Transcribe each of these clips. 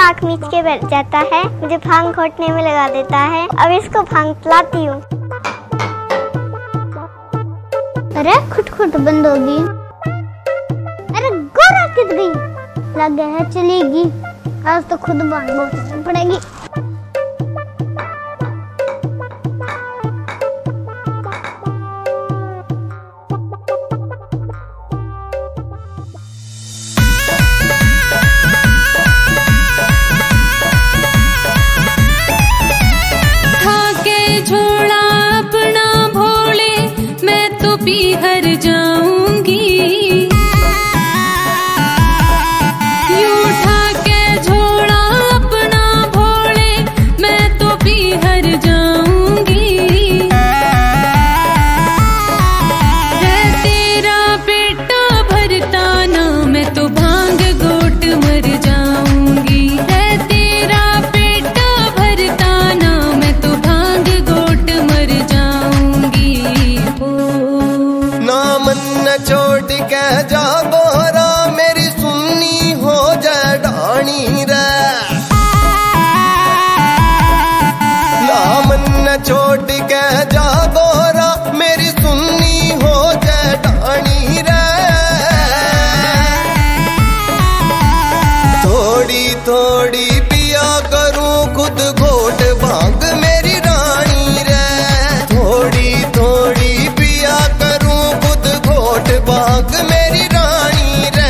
आँख मीच के बैठ जाता है, मुझे भांग घोटने में लगा देता है। अब इसको भांग पिलाती हूँ। अरे खुट बंद होगी। अरे गोरा कित गई, लग गया है चलेगी। आज तो खुद भांग घोटनी पड़ेगी। पीहर जाऊंगी, यूं उठा के झोला अपना भोले, मैं तो पीहर जाऊंगी। रे तेरा पेटा भरता ना, मैं तो भांग घोट मर जाऊंगी। रे तेरा पेटा भरता ना, मैं तो भांग घोट मर जाऊंगी। छोड़ के जा गोरा, मेरी सुन्नी हो जाए ढाणी रे। ना मन छोड़ के जा गोरा, मेरी सुन्नी हो जाए ढाणी रे। थोड़ी थोड़ी पिया करूं खुद घोट भांग मेरी रानी रे। थोड़ी थोड़ी पिया करूं खुद घोट भांग मेरी रानी रे।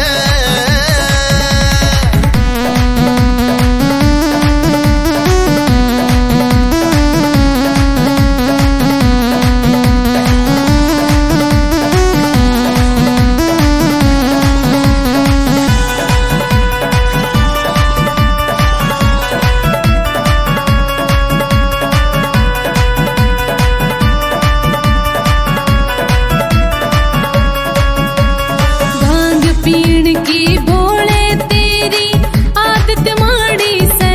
पीण की भोले तेरी आदत माड़ी से,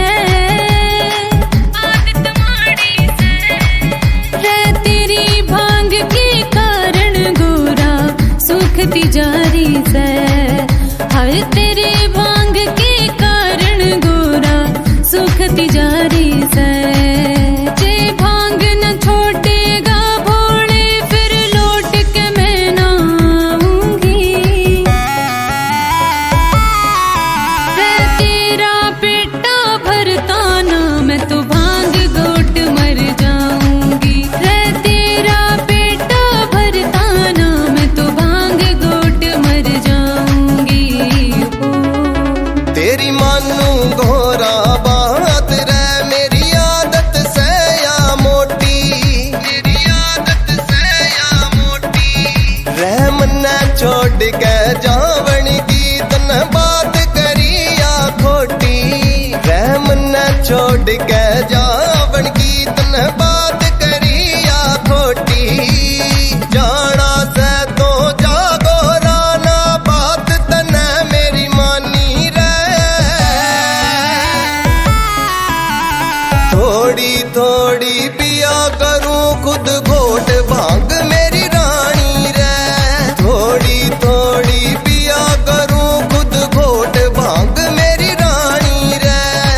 आदत माड़ी से। रे तेरी भांग के कारण गोरा सुखती जारी से। हर तेरे भांग के कारण गोरा सुखती जारी से। जे भांग न छोड़ेगा भोले, फिर लौट के मैं ना आऊंगी। तेरा पेटा भरता ना, मैं तो भांग घोट मर जाऊंगी। रे तेरा पेटा भरता ना, मैं तो भांग घोट मर जाऊंगी। तेरी मानू घोरा बात रे, मेरी आदत से या मोटी, मेरी आदत से या मोटी। रहम न छोड़ के जावण की तन बात करिया खोटी। रहम न छोड़ के जावण की तन बात करिया खोटी। जाना से तो जागो राना, बात तन मेरी मानी रे। थोड़ी थोड़ी पिया करूं खुद घोट भांग मेरी रानी रे। थोड़ी थोड़ी पिया करूं खुद घोट भांग मेरी रानी रे।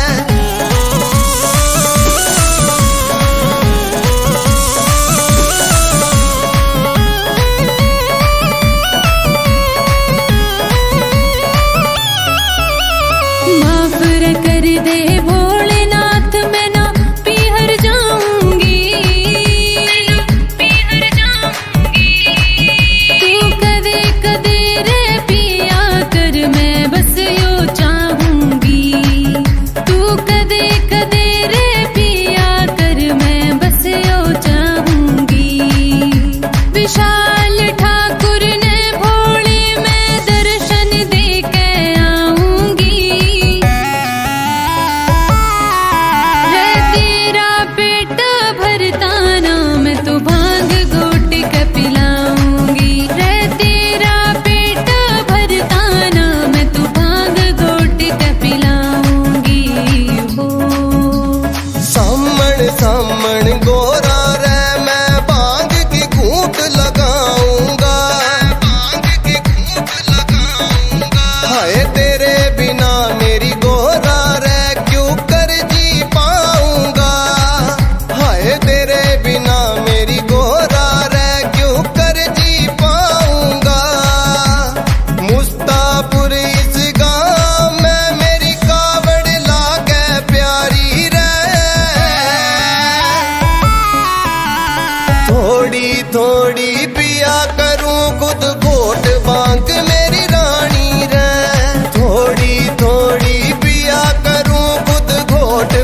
माफ कर दे भोलेनाथ, मैं ना पीहर जाऊंगी।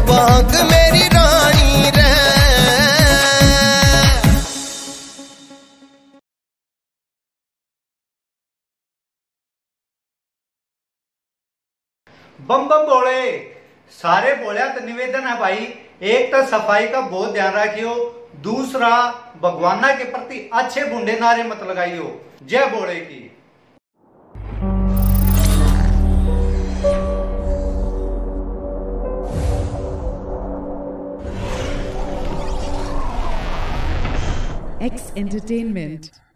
बाग मेरी रानी रे। बम बम बोले सारे बोलिया तो निवेदन है भाई, एक तो सफाई का बहुत ध्यान रखियो, दूसरा भगवाना के प्रति अच्छे बूंदे नारे मत लगाइयो। जय बोले की। X Entertainment।